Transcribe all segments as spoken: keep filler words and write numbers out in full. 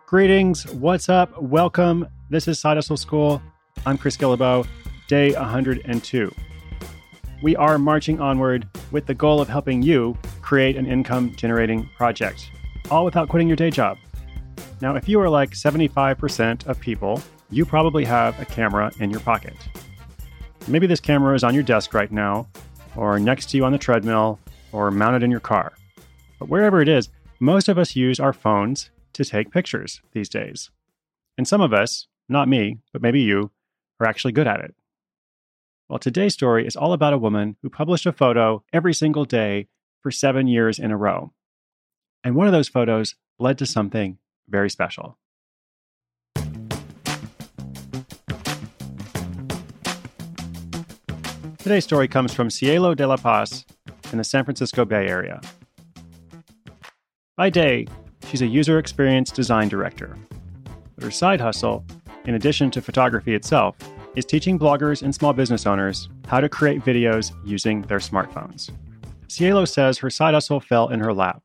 Greetings. What's up? Welcome. This is Side Hustle School. I'm Chris Guillebeau, day one hundred two. We are marching onward with the goal of helping you create an income-generating project, all without quitting your day job. Now, if you are like seventy-five percent of people, you probably have a camera in your pocket. Maybe this camera is on your desk right now, or next to you on the treadmill, or mounted in your car. But wherever it is, most of us use our phones to take pictures these days. And some of us, not me, but maybe you, are actually good at it. Well, today's story is all about a woman who published a photo every single day for seven years in a row. And one of those photos led to something very special. Today's story comes from Cielo de la Paz in the San Francisco Bay Area. By day, she's a user experience design director. But her side hustle, in addition to photography itself, is teaching bloggers and small business owners how to create videos using their smartphones. Cielo says her side hustle fell in her lap.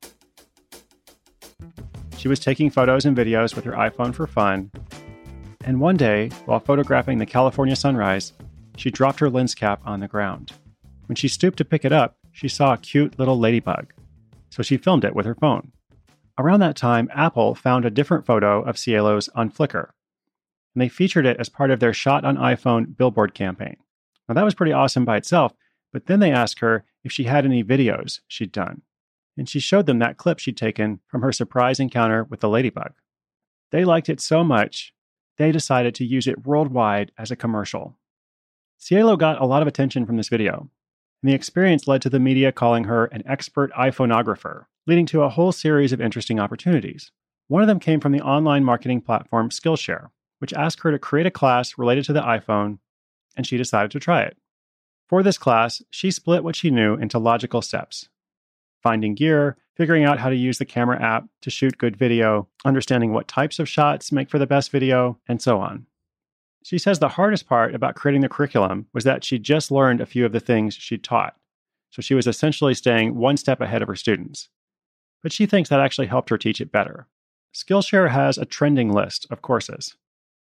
She was taking photos and videos with her iPhone for fun, and one day, while photographing the California sunrise, she dropped her lens cap on the ground. When she stooped to pick it up, she saw a cute little ladybug, so she filmed it with her phone. Around that time, Apple found a different photo of Cielo's on Flickr, and they featured it as part of their Shot on iPhone billboard campaign. Now, that was pretty awesome by itself, but then they asked her if she had any videos she'd done, and she showed them that clip she'd taken from her surprise encounter with the ladybug. They liked it so much, they decided to use it worldwide as a commercial. Cielo got a lot of attention from this video, and the experience led to the media calling her an expert iPhoneographer, leading to a whole series of interesting opportunities. One of them came from the online marketing platform Skillshare, which asked her to create a class related to the iPhone, and she decided to try it. For this class, she split what she knew into logical steps: finding gear, figuring out how to use the camera app to shoot good video, understanding what types of shots make for the best video, and so on. She says the hardest part about creating the curriculum was that she just learned a few of the things she'd taught, so she was essentially staying one step ahead of her students. But she thinks that actually helped her teach it better. Skillshare has a trending list of courses.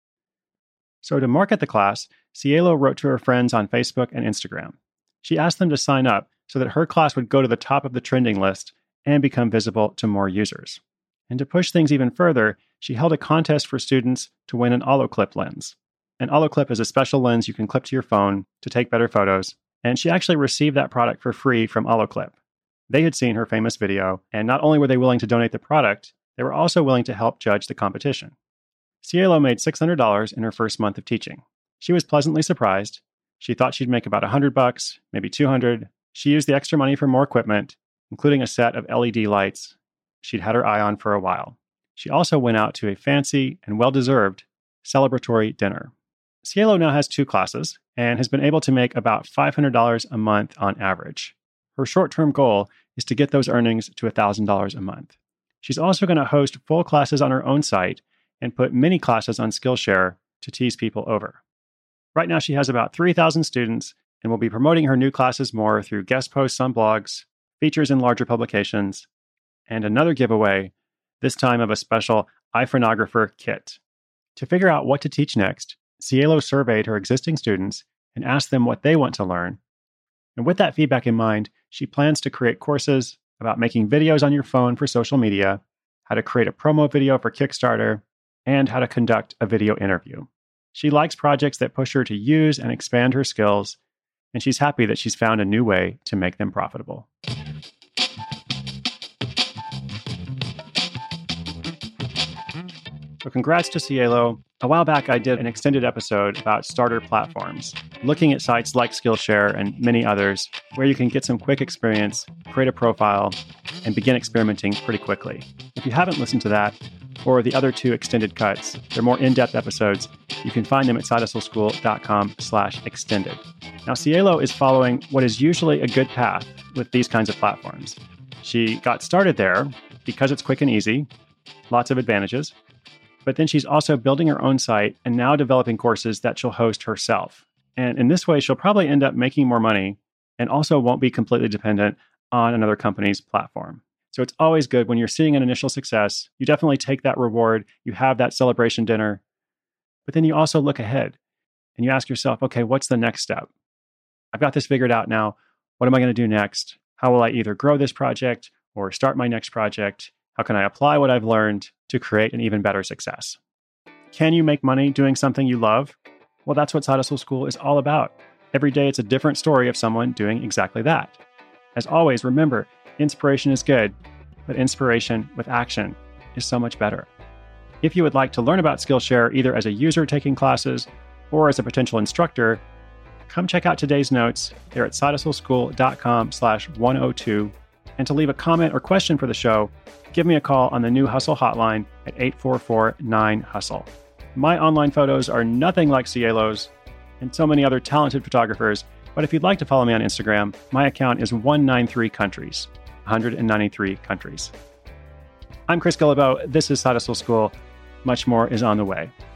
So to market the class, Cielo wrote to her friends on Facebook and Instagram. She asked them to sign up so that her class would go to the top of the trending list and become visible to more users. And to push things even further, she held a contest for students to win an Olloclip lens. An Olloclip is a special lens you can clip to your phone to take better photos, and she actually received that product for free from Olloclip. They had seen her famous video, and not only were they willing to donate the product, they were also willing to help judge the competition. Cielo made six hundred dollars in her first month of teaching. She was pleasantly surprised. She thought she'd make about one hundred bucks, maybe two hundred. She used the extra money for more equipment, including a set of L E D lights she'd had her eye on for a while. She also went out to a fancy and well-deserved celebratory dinner. Cielo now has two classes and has been able to make about five hundred dollars a month on average. Her short-term goal is to get those earnings to one thousand dollars a month. She's also going to host full classes on her own site and put mini classes on Skillshare to tease people over. Right now, she has about three thousand students and will be promoting her new classes more through guest posts on blogs, features in larger publications, and another giveaway, this time of a special iPhoneographer kit. To figure out what to teach next, Cielo surveyed her existing students and asked them what they want to learn. And with that feedback in mind, she plans to create courses about making videos on your phone for social media, how to create a promo video for Kickstarter, and how to conduct a video interview. She likes projects that push her to use and expand her skills, and she's happy that she's found a new way to make them profitable. So congrats to Cielo. A while back, I did an extended episode about starter platforms, looking at sites like Skillshare and many others, where you can get some quick experience, create a profile, and begin experimenting pretty quickly. If you haven't listened to that, or the other two extended cuts, they're more in-depth episodes. You can find them at sidehustleschool.com slash extended. Now, Cielo is following what is usually a good path with these kinds of platforms. She got started there because it's quick and easy, lots of advantages. But then she's also building her own site and now developing courses that she'll host herself. And in this way, she'll probably end up making more money and also won't be completely dependent on another company's platform. So it's always good when you're seeing an initial success, you definitely take that reward, you have that celebration dinner, but then you also look ahead and you ask yourself, okay, what's the next step? I've got this figured out now. What am I going to do next? How will I either grow this project or start my next project? How can I apply what I've learned to create an even better success? Can you make money doing something you love? Well, that's what Side Hustle School is all about. Every day, it's a different story of someone doing exactly that. As always, remember, inspiration is good, but inspiration with action is so much better. If you would like to learn about Skillshare either as a user taking classes or as a potential instructor, come check out today's notes. They're at sidehustleschool.com slash 102. And to leave a comment or question for the show, give me a call on the new Hustle hotline at eight four four nine hustle. My online photos are nothing like Cielo's and so many other talented photographers, but if you'd like to follow me on Instagram, my account is one ninety-three countries, one hundred ninety-three countries. I'm Chris Guillebeau. This is Side Hustle School. Much more is on the way.